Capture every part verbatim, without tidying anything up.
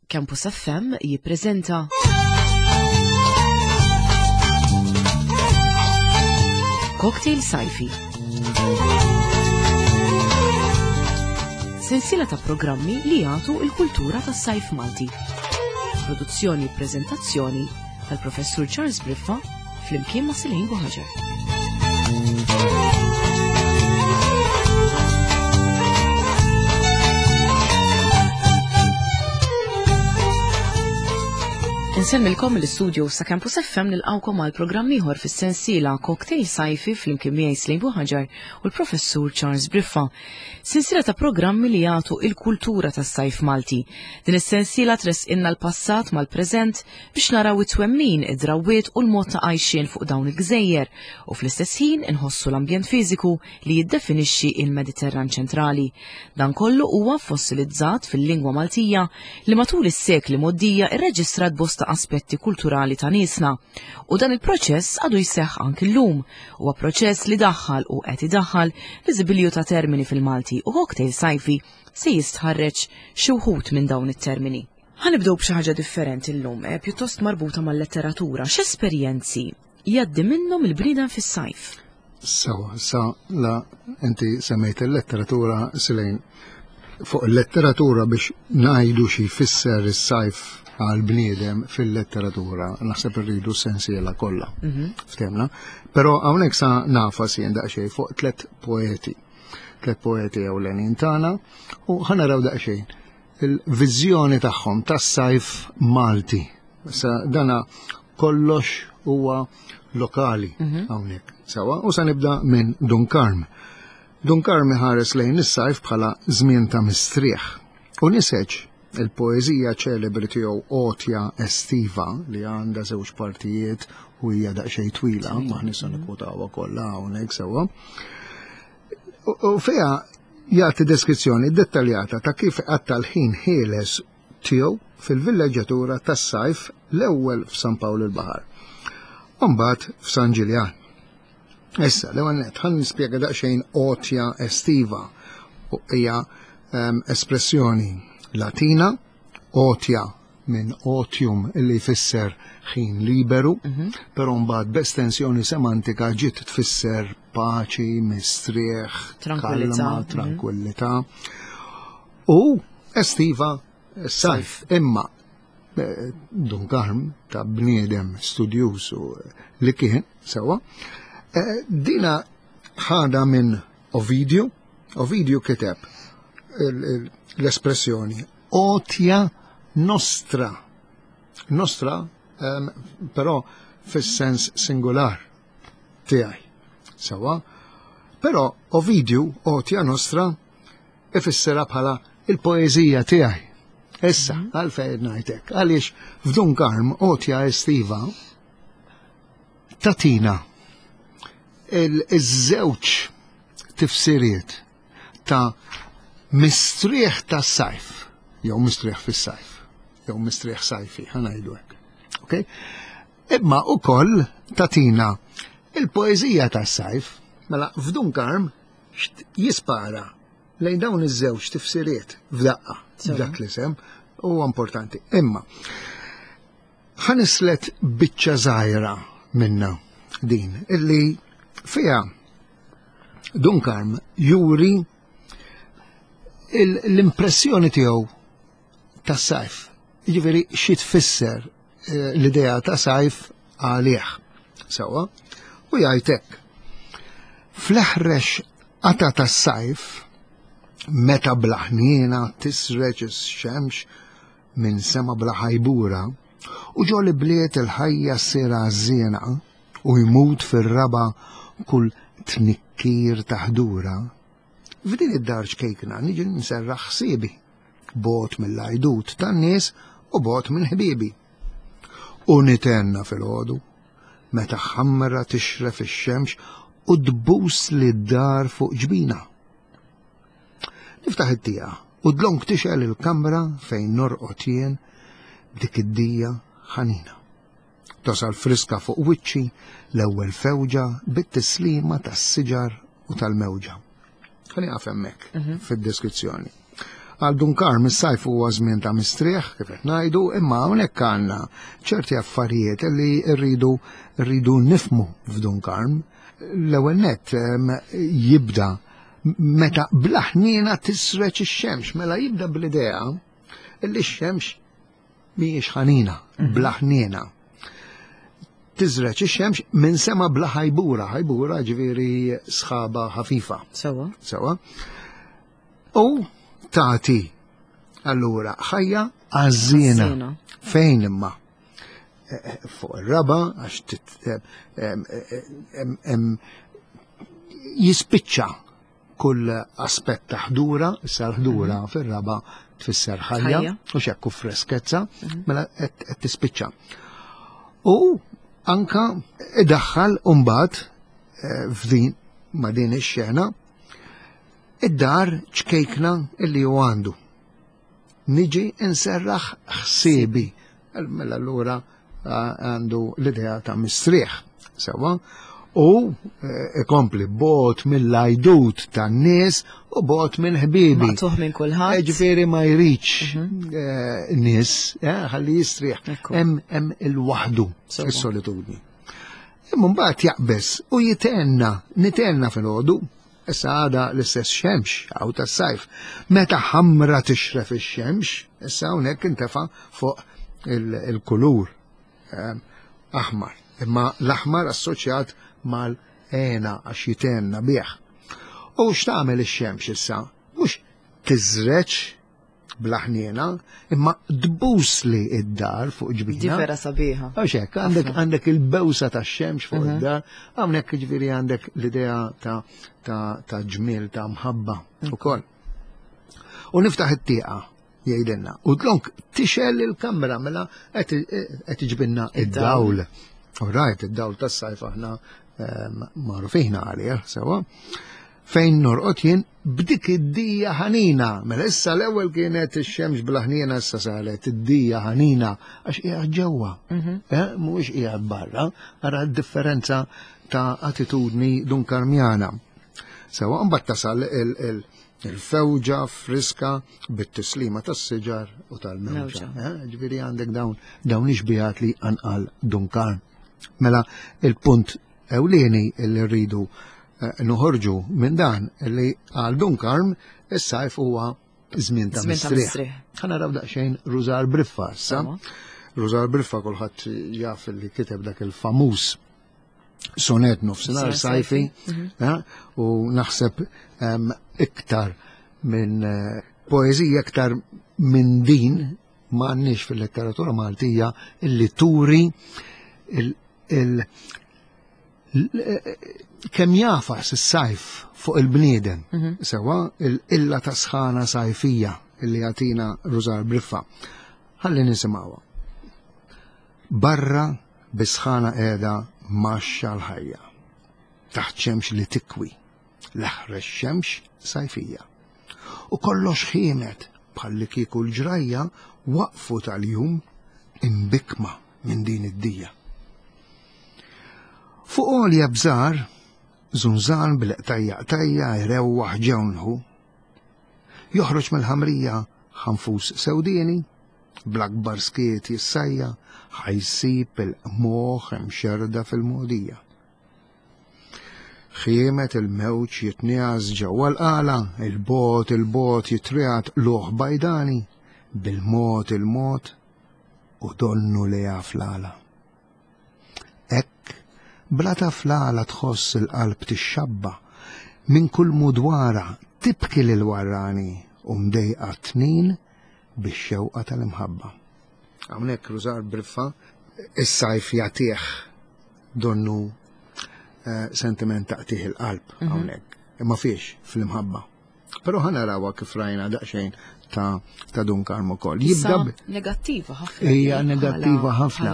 Campus F M jippreżenta Cocktail Sajfi. Sensiela ta' programmi li jagħtu l-kultura tas-sajf Malti. Produzzjoni u preżentazzjoni tal-Professur Charles Briffa flimkien ma' Silejn Buħaġar. Insemmilkom l-istudio sa' Campus F M nilqawkom għal programm ieħor fis-sensiela Cocktail Sajfi flimkien miegħi Silejn Buħaġar u l-Professur Charles Briffa. Sensiela ta' programmi li jagħtu il-kultura tas-sajf Malti. Din is-sensiela tresqilna l-passat mal-preżent biex naraw it-twemmin, id-drawwiet u l-mod ta' għajxien fuq dawn il-gżejjer u fl-istess ħin inħossu l-ambjent fiżiku li jiddefinixxi il-Mediterran ċentrali. Dan kollu huwa fossilizzat fil-lingwa Maltija li matul is-sekli moddija irreġistrat bosta aspetti kulturali ta' niesna u dan il-proċess għadu jseħħ anki llum huwa proċess li daħħal u qed idaħħal l-iżbilju ta' termini fil-Malti u cocktail sajfi se jistħarreġ xi wħud minn dawn it-termini. Ħanibdew b'xi ħaġa differenti llum, eh, pjuttost marbuta mal-letteratura. X'esperjenzi jgħaddi minnhom il-bniedem fis-sajf? Sawa, sa la inti semmejt il-letteratura Silejn. Fuq il-letteratura biex ngħidu xi jfisser is-sajf għal-bniedem fil-letteratura, naħseb irridu sensiela kollha. Ftemna? Però hawnhekk sa nafa sien daqsxejn fuq tliet poeti. Tliet poeti ewlenin tagħna u ħanaraw daqsxejn il-viżjoni tagħhom tas-sajf Malti. Sa dana kollox huwa lokali hawnhekk. Sawa, u sa nibda minn Dunkarm. Dunkarm ħares lejn is-sajf bħala żmien ta' mistrieħ. U niseġ il-poezija ċelebri tiegħu Otja Estiva li għandha żewġ partijiet u hija daqsxejn twila, ma nistgħu nikkwotawha kollha hawnhekk sewwa. U fiha jagħti deskrizzjoni dettaljata ta' kif qatta l-ħin ħieles tiegħu fil-villaġġatura tas-sajf l-ewwel f'San Pawl il-Baħar. U mbagħad f'San Ġiljan. Issa, l-ewwel nett ħan nispjega daqsxejn Otja Estiva u hija espressjoni Latina, otja minn otium illi jfisser ħin liberu, però mbagħad b'estensjoni semantika ġiet tfisser paċi, mistrieħ, kalma, tranquillità. U estiva sajf, imma Dunkarm ta' bniedem studjus li kien sewwa, dina ħada minn Ovidio, Ovidio kiteb l-espressjoni otja nostra. Nostra, um, però fis-sens singular tiegħi. Sawa? Però Ovidiu otja nostra ifissera bħala il-poeżija tiegħi. Issa, għalfejn ngħidlek, għaliex f'Dunkarm otja estiva tatina il-żewġ tifsiriet ta' mistrieħ tas sajf, jew mistrieħ fis-sajf, jew mistrieħ sajfi, ħanajdu hekk. Okay? Imma wkoll tatina il-poeżija tas-sajf, mela f'Dunkarm jispara lejn dawn iż-żewġ tifsiriet f'daqqa, dak l-isem, huwa importanti. Imma ħanislet biċċa żgħira minna din, illi fiha Dunkarm juri l-impressjoni tiegħu tas-sajf. Jiġifieri xi tfisser l-idea ta' sajf għalih. Sewwa? U jgħid hekk. Fl-eħrex qata tas-sajf meta blaħniena tisreġ ix-xemx minn sema bla ħajbura u ġol bliet il-ħajja ssir għażiena u jmut fir-raba kull tnikkir ta' ħdura. F'din id-dar ċkejkna niġi nserraħ ħsiebi, bot mill-għajdut tan-nies u bot minn ħbiebi. U nitenna fil-ħodu, meta ħammra tixref ix-xemx u tbus li d-dar fuq ġbina. Niftaħ it-tieqa u dlonk tixel il-kamra fejn norqod jien dik id-dija ħanina. Tosal friska fuq wiċċi l-ewwel fewġa bit-tislima tas-siġar u tal-mewġa. Ħani għaf hemmhekk fid-deskrizzjoni. Għal Dunkarm is-sajf huwa żmien ta' mistrieħ kif qed ngħidu, imma hawnhekk għandna ċerti affarijiet li rridu rridu nifmu f'Dunkarm. L-ewwel nett jibda meta blaħnina tisreċ ix-xemx, mela jibda bl-idea li x-xemx mhijiex ħanina, blaħnina. Tiżreċ ix-xemx minn sema bla ħajbura, ħajbura ġifieri sħaba ħafifa. Sewa. Sewa. U tagħti allura ħajja għażiena. Fejn imma? Fuq ir-raba għax jispiċċa kull aspett ta' ħdura, issa l-ħdura fir-raba tfisser ħajja u xekku freskezza, mela qed tispiċċa. U anka idaħħal mbagħad f'din ma' din ix-xena id-dar ċkejkna illi hu għandu. Niġi inserraħ ħsiebi. Mela allura għandu l-idea ta' mistrieħ. Sewa. U ikompli bot mill-lajdut tan-nies u bot minn ħbibi. Maqtuħ minn kulħadd. Ġifieri ma jridx nies, ħalli jistrieħ. Hemm il-waħdu is-solitudni. Imma mbagħad jaqbes u jitenna, nitenna filgħodu. Issa għada l-istess xemx, għaw tas sajf. Meta ħamra tixref ix-xemx, issa hawnhekk intefa' fuq il-kulur aħmar. Imma l-aħmar assoċjat mal-ena għax jitenna bieħ. U x'tagħmel ix-xemx issa? Mhux tiżreċ blaħniena, imma tbus li id-dar fuq ġbina. Ġifera sabiħa. Għax hekk għandek għandek il-bewsa tax-xemx fuq id-dar, hawnhekk ġifieri għandek l-idea ta' ta' ġmiel ta' mħabba ukoll. U niftaħ it-tieqa jgħidilna. U tlonk tixel il-kamra mela qed iġbinna id-dawl. U rajt id-dawl tas-sajf aħna magħrufina għalih sewa. Fejn norqod jien b'dik id-dija ħanina. Mela issa l-ewwel kienet ix-xemx blaħnina issa saret id-dija ħanina għax qiegħed ġewwa. Mhuwiex qiegħed barra, ara d-differenza ta' attitudni dunkarmjana. Sewa mbagħad tasal il-fewġa friska bit-tislima tas-siġar u tal-mewġa. Ġifieri għandek dawn dawn ix-xbieħat li anqal Dunkarm. Mela il-punt ewlieni li rridu noħorġu minn dan li għal Dunkarm is-sajf huwa żmien ta' mistrieħ. Ħa naraw daqsxejn Rużar Briffa issa. Rużar Briffa kulħadd jaf li kiteb dak il-famuż sonet nofsinhar sajfi u naħseb iktar minn poeżija iktar minn din m'għandniex fil-letteratura Maltija illi turi kemm jafas is-sajf fuq il-bniedem sewa il-illa ta' sħana sajfija illi jagħtina Rużar Briffa. Ħalli nisimgħuha. Barra bisħana qiegħda maxxa l-ħajja taħt xemx li tikwi l-aħrex xemx sajfija. U kollox ħiemet bħalli kieku l-ġrajja waqfu tal-jum imbikma minn din id-dija. Fuq għolja bżar, zunżan bil-qtajja qtajja jrewwaħ ġewnħu, joħroġ mill-ħamrija ħanfus sewdieni, bl-akbar skiet jissajja, ħajsib il-moħ imxerda fil-modija. Xiemet il-mewġ jitniaz ġewwa l-qala, il-bot il-bot jitriat loħ bajdani, bil-mot il-mot u donnu li għaflala. Ek, bla taflala tħoss il-qalb tixxabba, minn kull mudwara tibki l-warrani u mdejqa tnin bix-xewqa tal-imħabba. Hawnhekk Rużar Briffa is-sajf jagħtih donnu sentiment taqtih il-qalb hawnhekk. Imma fiex fil-imħabba. Però ħanarawha kif rajna daqsxejn ta' ta' Dunkarm ukoll. Jibda negattiva ħafna. Hija negattiva ħafna.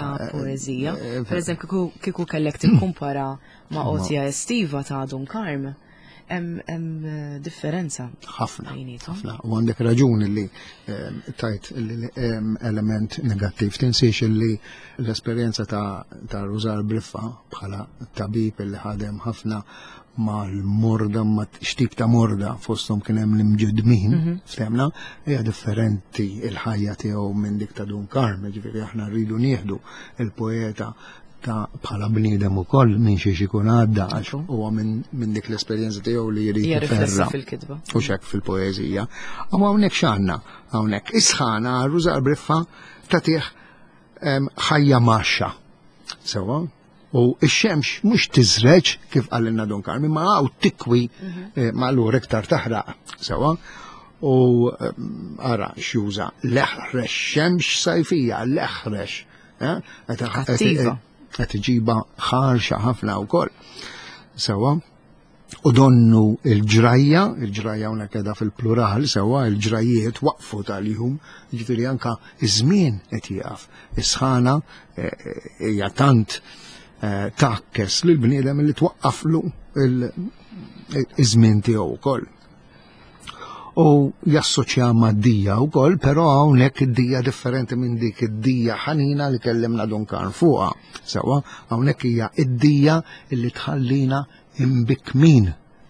Poeżija. Pereżempju kieku kellek tikkumpara ma' qotja estiva ta' Dunkarm. hemm differenza. ħafna, ħafna. U għandek raġun li tajt element negattiv. Tinsiex li l-esperjenza ta' Rużar Briffa bħala tabib li ħadem ħafna mal-morda, ma xtib ta' morda fostom kien hemm l-imġedmin, ftemna, hija differenti il-ħajja tiegħu minn dik ta' Dunkarm, ġifieri aħna rridu nieħdu il-poeta ta' bħala bniedem ukoll minn xi ikun għadda għax huwa minn dik l-esperjenza tiegħu li jrid jiferra fil-kitba. U xek fil-poeżija. U hawnhekk x'għandna hawnhekk isħana Rużar Briffa tagħtih ħajja maxxa. Sewa? U x-xemx mhux tiżreġ kif qalilna Dunkarm, imma għaw tikwi maqlur iktar taħraq. Sewa? U ara xjuża leħrex xemx sajfija, leħrex. Attiva. Qed iġiba ħarxa ħafna wkoll. Sewa? U donnu il-ġrajja, il-ġrajja hawnhekk qiegħda fil-plural, sewa il-ġrajjiet waqfu tal-jum, jiġifieri anke iż-żmien qed jieqaf. Is-sħana hija tant takkes lil bniedem li twaqqaflu il-żmien tiegħu wkoll. U jassoċja mad-dija wkoll, però hawnhekk id-dija differenti minn dik id-dija ħanina li kellimna Dunkarm fuqha. Sewa hawnhekk hija id-dija li tħallina imbikmin.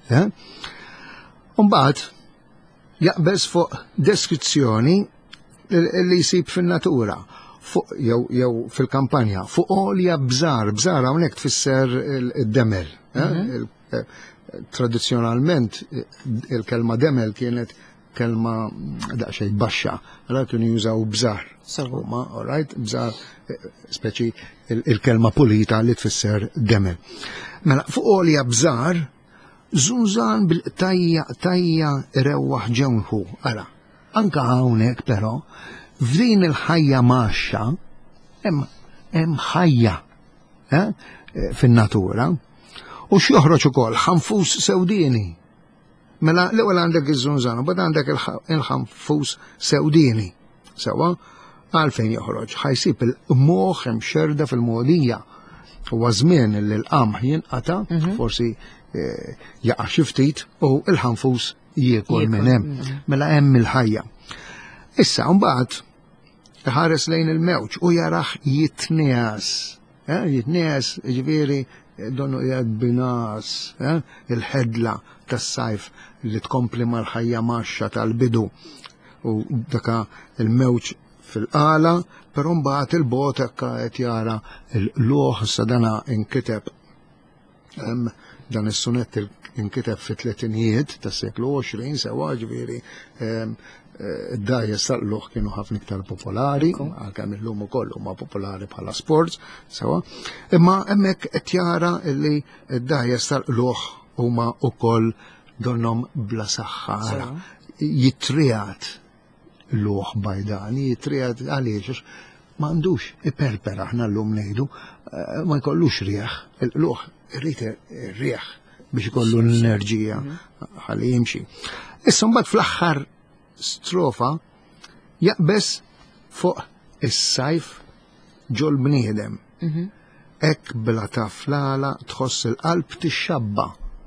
U mbagħad jaqbeż fuq deskrizzjoni li jsib fin-natura. Fuq jew jew fil-kampanja fuq olja bżar, bżar hawnhekk tfisser id-demel. Tradizzjonalment il-kelma demel kienet kelma daqsxejn baxxa, allura kienu jużaw bżar. Huma, all right, bżar speċi il-kelma pulita li tfisser demel. Mela fuq olja bżar żunżan bil-tajja tajja rewwaħ ġewħu. Ara, anke hawnhekk però f'din il-ħajja maxxa hemm ħajja fin-natura u x'joħroġ ukoll ħanfus sewdieni. Mela l-ewwel għandek iż-żunżan u bad għandek il-ħanfus sewdieni. Sewa għalfejn joħroġ ħajsib il-moħħ hemm xerda fil-mogħdija. Huwa żmien li l-qamħ jinqata' forsi jaqa' xi ftit u l-ħanfus jiekol minn hemm. Mela hemm il-ħajja. Issa mbagħad ħares lejn il-mewġ u jaraħ jitnies. Jitnies ġifieri donnu qiegħed binas, il-ħedla tas-sajf li tkompli mal-ħajja maxxa tal-bidu u daka il-mewġ fil-qala, però mbagħad il-bot hekk qed jara l-loħ sa dana inkiteb dan is-sunett inkiteb fit-tletinijiet tas-seklu għoxrin sewa ġifieri id-dajes tal-luħ kienu ħafna iktar popolari, għalkemm illum ukoll huma popolari bħala sports, sewa. Imma hemmhekk qed jara li id-dajes tal-luħ huma wkoll donhom bla saħħa. Jitrijat luħ bajdani, jitrijat għaliex m'għandux iperper aħna llum ngħidu, ma jkollux rieħ, il-luħ irrid rieħ biex ikollu l-enerġija ħalli jimxi. Issa mbagħad fl-aħħar strofa jaqbes fuq is-sajf ġol bniedem. Hekk bla taflala tħoss il-qalb tixxabba.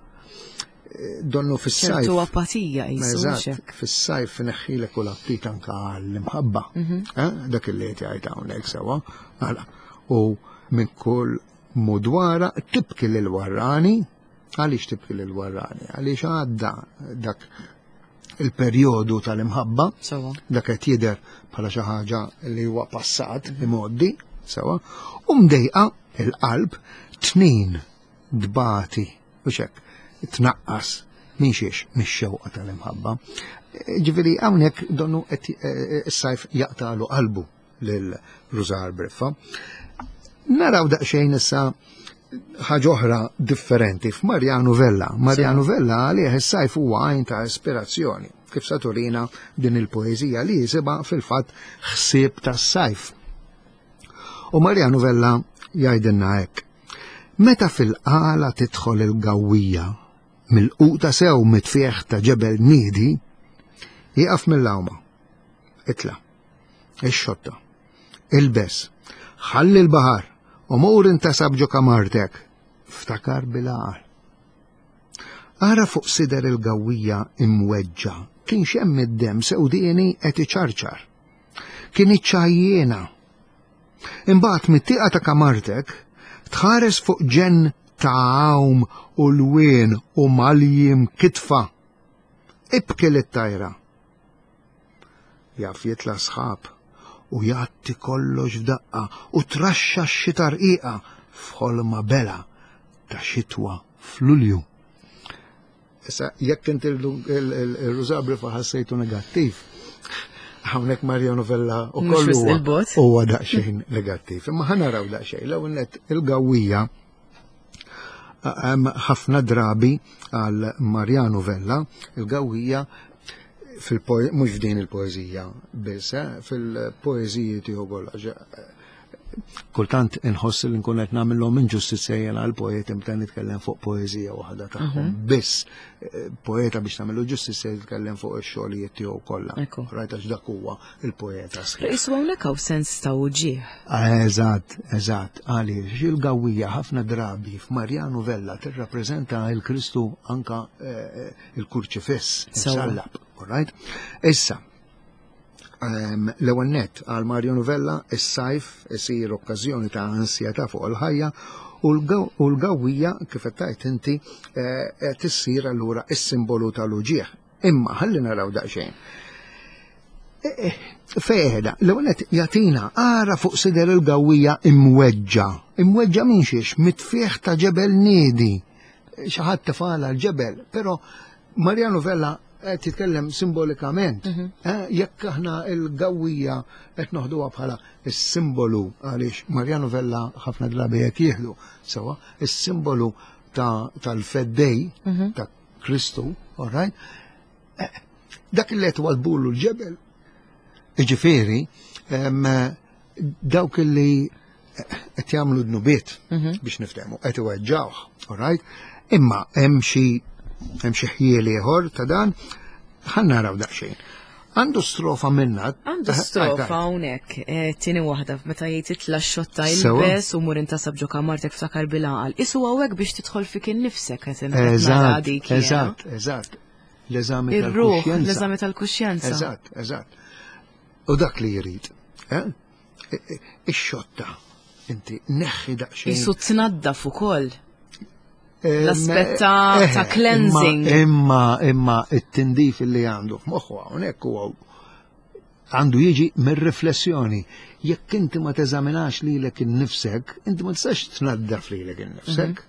Donnu fis-sajf. ċertu apatija Eżatt, fis-sajf neħħilek u l-aptit anke l-imħabba. Dak illi qed jgħid hawnhekk sewa. U minn kull mudwara tibki lil warrani. Għaliex tibki lil warrani? Għaliex għadda dak il-perjodu tal-imħabba, dak qed jidher bħala xi ħaġa li huwa passat imoddi, sewa, u mdejqa il-qalb tnejn dbati u hekk tnaqqas minn xiex mix-xewqa tal-imħabba. Ġifieri hawnhekk donnu qed is-sajf jaqtalu qalbu lil Rużar Briffa. Naraw daqsxejn issa ħaġa oħra differenti f'Marjanu Vella. Marjanu Vella għalih is-sajf huwa għajn ta' ispirazzjoni, kif sa turina din il-poeżija li jisibha fil-fatt ħsieb tas-sajf. U Marjanu Vella jgħidilna hekk: meta fil-qala tidħol il-gawwija mill-quta sew mitfieħ ta' ġebel Niedi, jieqaf mill-awma, itla, ix-xotta, ilbes, ħalli l-baħar u mur intasab ġo kamartek, ftakar bil-għar. Ara fuq sider il-gawwija imweġġa, kien xemm id-dem sewdieni qed iċarċar. Kien iċċajjena. Imbagħad mit-tieqa ta' kamartek tħares fuq ġenn ta' għawm u lwien u maljim kitfa. Ibkel it-tajra. Jaf jitla sħab u jatti kollox f'daqqa u traxxa x-xita rqiqa f'ħolma bela ta' xitwa f'Lulju. Issa, jekk inti il-Ruża Brifa ħassejtu negattiv, hawnhekk Marja Novella u kollu huwa daqsxejn negattiv. Imma ħanaraw daqsxejn, l-ewwel nett il-gawwija hemm ħafna drabi għal Marja Novella, il-gawwija mhux f'din il-poeżija biss, fil-poeżiji tiegħu kollha. Kultant inħoss li nkun qed nagħmilhom inġustizzja għal poeti meta nitkellem fuq poeżija waħda tagħhom biss. Poeta biex nagħmlu ġustizzja jitkellem fuq ix-xogħlijiet tiegħu kollha. Rajt għax dak huwa il-poeta sħiħ. Iswa hawnhekk hawn sens ta' uġieħ. Eżatt, eżatt, għaliex il-gawwija ħafna drabi f'Marja Novella tirrappreżenta l-Kristu anka il-kurċifiss, insallab, right? Issa, l-ewwel nett għal Marja Novella is-sajf isir okkażjoni ta' ansjetà fuq il-ħajja u l-gawwija kif qed tgħid inti qed issir allura s-simbolu tal-uġieħ. Imma ħalli naraw daqsxejn. Fejda, l-ewwel nett jagħtina ara fuq sider il-gawwija imweġġa. Imweġġa minn xiex mitfieħ ta' ġebel niedi. Xi ħadd tifala l-ġebel, però Marja Novella qed titkellem simbolikament. Jekk aħna l-gawwija qed noħduha bħala s-simbolu għaliex Marja Novella ħafna drabi jekk jieħdu sewa is-simbolu tal-feddej ta' Kristu, all right? Dak li qed walbulu l-ġebel. Jiġifieri dawk li qed jagħmlu d-nubiet biex niftehmu qed iweġġawh, all right? Imma hemm xi hemm xi ħjiel ieħor ta' dan, ħan naraw daqsxejn. Għandu strofa minna. Għandu strofa hawnhekk, tieni waħda meta jgħid itla x-xotta jilbes u mur intasab ġo kamartek f'sakar bil-għaqal. Isu hawnhekk biex tidħol fik innifsek qed inara dik. Eżatt, eżatt. L-eżami tal-kuxjenza. L-eżami tal-kuxjenza. Eżatt, eżatt. U dak li jrid. Ix-xotta. Inti neħħi daqsxejn. Isu tnaddaf ukoll. L-aspett ta' cleansing. Imma imma it-tindif li għandu f'moħħu hawnhekk huwa għandu jiġi mir-riflessjoni. Jekk inti ma teżaminax lilek innifsek, inti ma tistax tnaddaf lilek innifsek.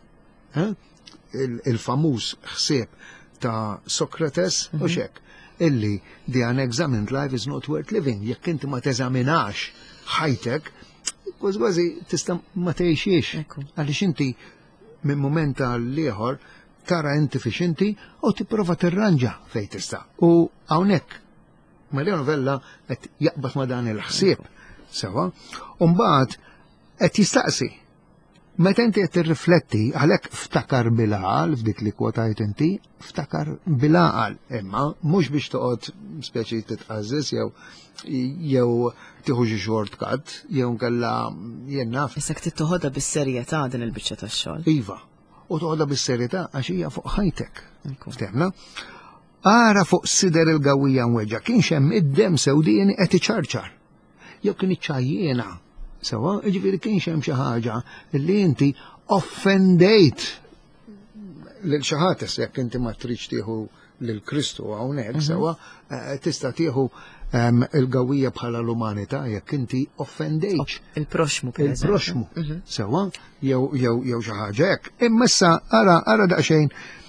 Il-famuż ħsieb ta' Socrates u xek illi the unexamined life is not worth living. Jekk inti ma teżaminax ħajtek, kważi tista' ma tgħixiex għaliex inti minn moment għall-ieħor tara inti fiex inti u tipprova tirranġa fejn tista'. U hawnhekk Marja Novella qed jaqbad ma' dan il-ħsieb sewa, u mbagħad qed jistaqsi. Meta inti qed tirrifletti għalhekk ftakar bil-għaqal f'dik li kwotajt inti, ftakar bil-għaqal, imma mhux biex toqgħod speċi titqażżis jew jew tieħu xi shortcut, jew nkella jien naf. Issa ktit toħodha bis-serjetà din il-biċċa tax-xogħol. Iva, u toħodha bis-serjetà għax hija fuq ħajtek. Ftemna? Ara fuq sider il-gawwija mweġġa kien hemm id-dem sewdieni qed iċarċar. Jew kien iċċajjiena. Sewa, ġifieri kien hemm xi ħaġa li inti offendejt lil xi ħadd jekk inti ma tridx tieħu lil Kristu hawnhekk sewa tista' tieħu il-gawwija bħala l-umanità jekk inti offendejt. Il-proxmu Il-proxmu. Sewa, jew jew jew xi ħaġa hekk. Imma issa ara ara daqsxejn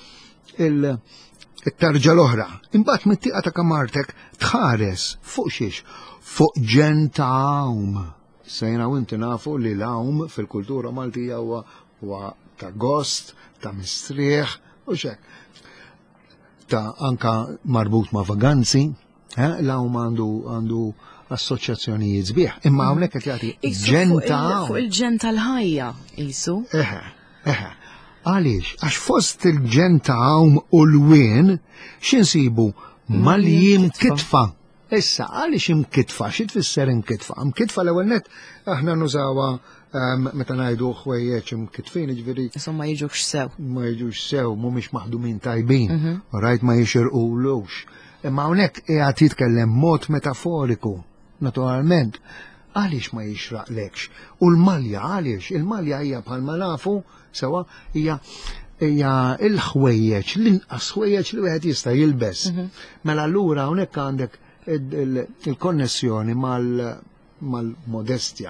il-tarġa l-oħra. Imbagħad mit-tieqa ta' kamartek tħares fuq xiex? Fuq ġenn ta' għawm. Sejna u inti nafu li l-għawm fil-kultura Maltija huwa ta' gost, ta' mistrieħ u xek. Ta' anka marbut ma' vaganzi. L-għawm għandu għandu assoċjazzjonijiet sbieħ. Imma hawnhekk qed jagħti ġenn ta' għawm. Fuq il-ġenn tal-ħajja qisu. Eħe, eħe. Għaliex, għax fost il-ġenn ta' għawm u l-wien x'insibu maljiem kitfa. Issa, għaliex imkitfa, xi tfisser imkitfa? Imkitfa l-ewwel net aħna nużawha meta ngħidu ħwejjeġ imkitfin, jiġifieri. Insomma jiġux sew. Ma jiġux sew, mhumiex maħdumin tajbin, rajt ma jixirqulux. Imma hawnhekk qiegħed jitkellem mod metaforiku, naturalment. Għaliex ma jixraqlekx? U l-malja għaliex? Il-malja hija bħalma nafu sewa hija hija l-ħwejjeġ, l-inqas ħwejjeġ li wieħed jista' jilbes. Mela allura hawnhekk għandek il-konnessjoni mal-modestja,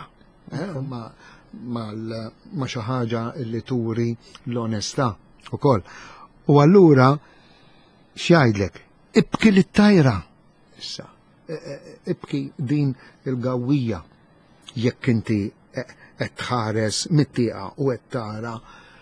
ma' xi ħaġa li turi l-onestà ukoll. U allura x'jgħidlek? Ibki lit-tajra issa. Ibki din il-gawwija jekk inti qed tħares mit-tieqa u qed tara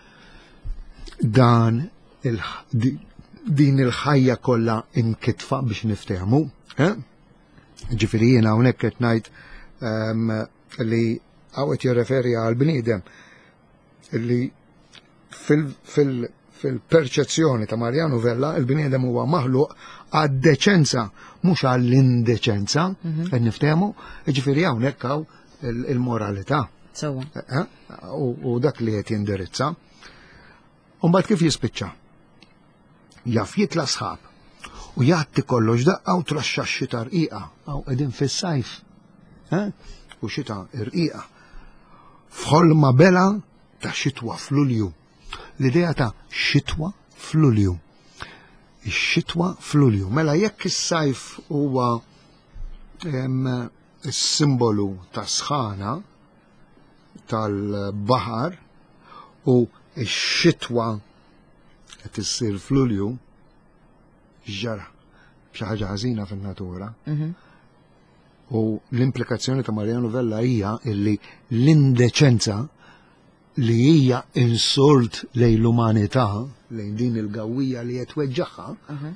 dan din il-ħajja kollha imkitfa biex niftehmu. Ġifieri jiena hawnhekk qed ngħid li hawn qed jirreferi għal bniedem li fil-perċezzjoni ta' Mariano Vella il-bniedem huwa maħluq għad-deċenza mhux għall-indeċenza, qed niftehmu, ġifieri hawnhekk hawn il-moralità. U dak li qed jindirizza. U mbagħad kif jispiċċa? Jaf jitla' sħab u jagħti kollox daqqa u traxxaxxi ta' rqiqa. Aw qegħdin fis-sajf. U xita rqiqa. F'ħolma bela ta' xitwa f'Lulju. L-idea ta' xitwa f'Lulju. Ix-xitwa f'Lulju. Mela jekk is-sajf huwa is-simbolu ta' sħana tal-baħar u x-xitwa qed issir f'Lulju ġara b'xi ħaġa ħażina fin-natura. U l-implikazzjoni ta' Mariano Vella hija illi l-indeċenza li hija insult lejn l-umanità, lejn din il-gawwija li qed tweġġaħħa,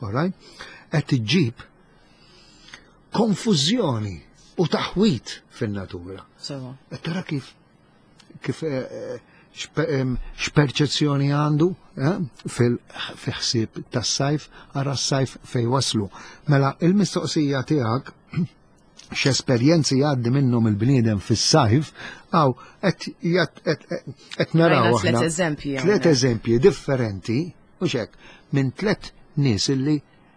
qed iġġib konfużjoni u taħwit fin-natura. Qed tara kif kif x'perċezzjoni għandu fil-ħsieb tas-sajf ara s-sajf fejn waslu. Mela il-mistoqsija tiegħek x'esperjenzi jgħaddi minnhom il-bniedem fis-sajf aw qed naraw aħna tliet eżempji differenti mhux hekk minn tliet nies illi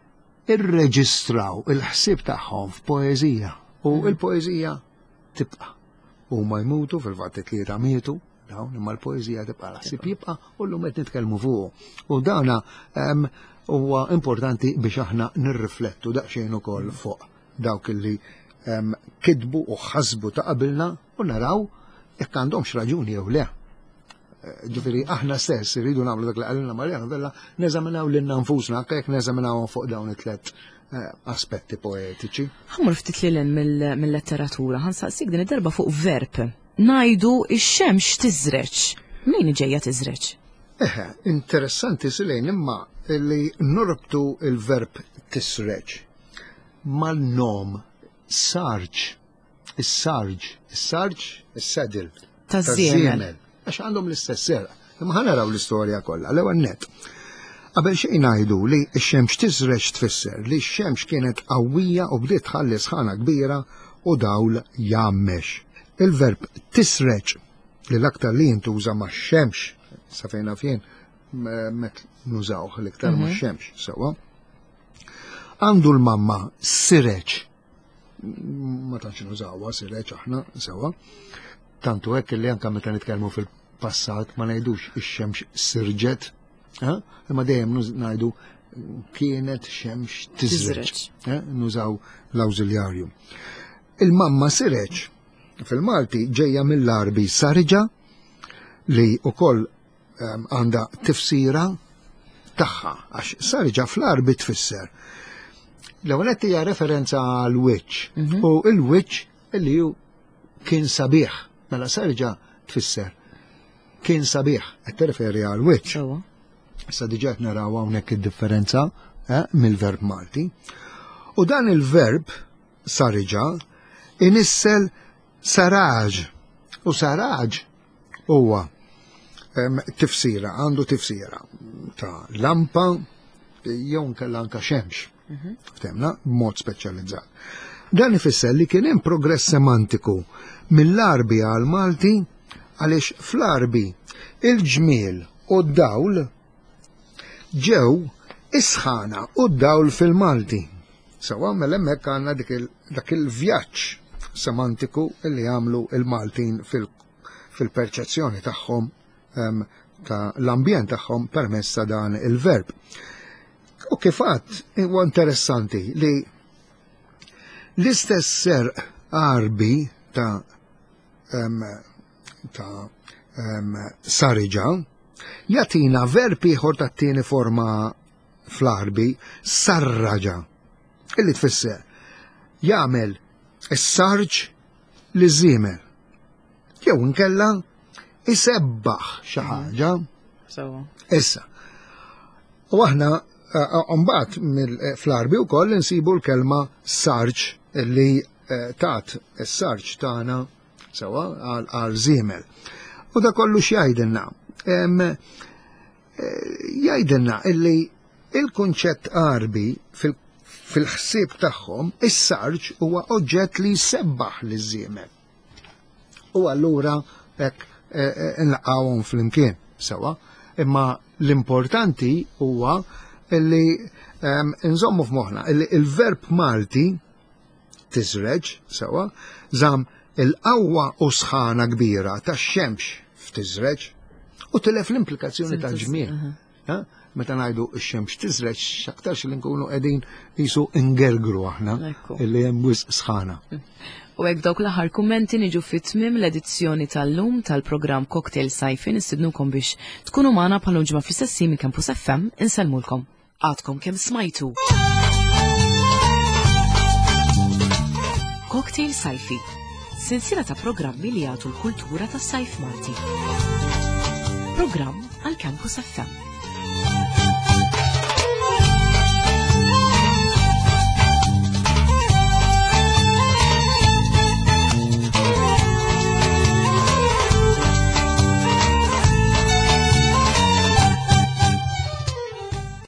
irreġistraw il-ħsieb tagħhom f'poeżija u l-poeżija tibqa' huma jmutu fil-fatt tlieta mietu dawn imma l-poeżija tibqa' l-ħsieb jibqa' u llum qed nitkellmu fuqu. U dawna huwa importanti biex aħna nirriflettu daqsxejn ukoll fuq dawk illi kitbu u ħasbu ta' qabilna u naraw jekk għandhomx raġuni jew le. Ġifieri aħna stess iridu nagħmlu dak li qalilna Mariano Vella neżaminaw lilna nfusna anke jekk neżaminawhom fuq dawn it-tliet aspetti poetiċi. Ħammur ftit lilin mill-letteratura, ħansaqsik din id-darba fuq verb. Ngħidu x-xemx tiżreġ. Min ġejja tiżreġ? Eħe, interessanti silejn imma li norbtu il-verb tisreġ mal-nom sarġ, is-sarġ, is-sarġ, is-sedil. Taż-żiemel. Għax għandhom l-istess sera. Imma ħanaraw l-istorja kollha l-ewwel nett. Qabel xejn ngħidu li x-xemx tiżreġ tfisser li x-xemx kienet qawwija u bdiet tħalli sħana kbira u dawl jammex. Il-verb tisreġ li l-aktar li jintuża max-xemx sa fejna fien met nużawh l-iktar max-xemx sewwa. Għandu l-mamma sireġ. Ma tantx nużawha sireġ aħna sewwa. Tantu hekk li anke meta nitkellmu fil-passat ma ngħidux ix-xemx sirġet. Imma dejjem ngħidu kienet xemx tiżreġ. Nużaw l-awżiljarju. Il-mamma sireġ fil-Malti ġejja mill-Arbi sarġa li wkoll għandha tifsira tagħha għax sarġa fl-Arbi tfisser. L-ewwel qed hija referenza għal wiċċ u l-wiċċ li hu kien sabiħ mela sarġa tfisser kien sabiħ qed tirreferi għal wiċċ. Issa diġà qed naraw hawnhekk id-differenza mill-verb Malti. U dan il-verb sarġa inissel saraġ u saraġ huwa tifsira, għandu tifsira ta' lampa jew nkella anke xemx. Ftemna b'mod speċjalizzat. Dan ifisser li kien hemm progress semantiku mill-Arbi għal Malti għaliex fl-Arbi il-ġmiel u d-dawl ġew isħana u d-dawl fil-Malti. Sawa mela hemmhekk għandna dak il-vjaġġ semantiku li għamlu il-Maltin fil-perċezzjoni tagħhom ta' l-ambjent tagħhom permezz ta' dan il-verb. U kif għadd huwa interessanti li l-istess serq Arbi ta' ta' sarġa jatina verb ieħor tat-tieni forma fl-Arbi sarraġa illi tfisser jagħmel is-sarġ li żiemel jew inkella isebbaħ xi ħaġa. Issa. U aħna mbagħad fl-Arbi wkoll insibu l-kelma sarġ li tat is-sarġ tagħna sewa għal żiemel. U da kollu x'jgħidilna? Jgħidilna illi il-kunċett Arbi fil-ħsieb tagħhom is-sarġ huwa oġġett li jsebbaħ liż-żiemel. U allura hekk nlaqgħuhom flimkien sewa, imma l-importanti huwa illi nżommu f'moħħna illi il-verb Malti tiżreġ sewa żamm il-qawwa u sħana kbira tax-xemx f'tiżreġ u tilef l-implikazzjoni tal-ġmiel. Meta ngħidu x-xemx tiżreġ x'aktarx li nkunu qegħdin qisu ngergru aħna illi hemm wisq sħana. U hekk dawk l-aħħar kummenti niġu fit-tmiem l-edizzjoni tal-lum tal-programm Cocktail Sajfi nistidnukom biex tkunu magħna bħal ġimgħa fl-istess minn Campus F M insellmulkom. Għadkom kemm smajtu. Cocktail Sajfi, silsila ta' programmi li jagħtu l-kultura tas-sajf Malti. Programm għal Campus F M.